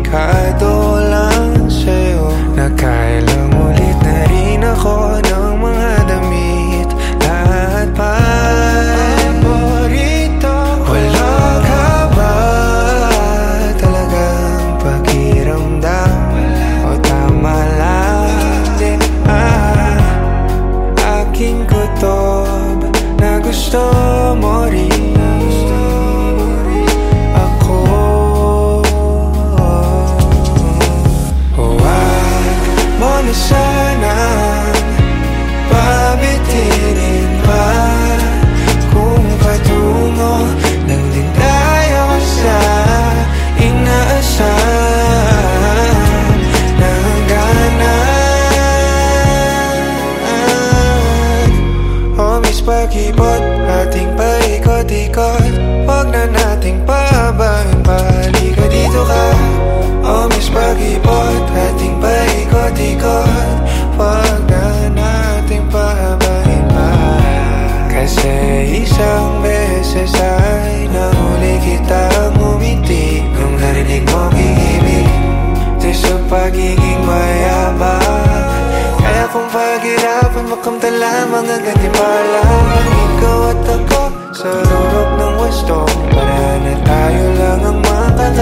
dedikado lang sa'yo. Nakailang ulit na rin ako ng mga damit, lahat paborito. Wala ka ba talagang pakiramdam? O tama lang din aking kutob na gusto mo rin ako. Huwag mo na sanang pabitirin pa, kung patungo lang din tayo sa inaasahan na hangganan. O miss pag-ibot, ating paikot-ikot, wag na nating pababain pa, halika dito ka. O miss pag-ibot, ating paikot-ikot, wag na nating pababain pa. Kasi isang beses ay nahuli kitang umiti nung narinig mong iibig, di sa pagiging mayabang. Kaya kung paghirapan makamtan lamang ang gantimpala, ikaw at ako sa rurok ng wasto, para na tayo lang ang makakita.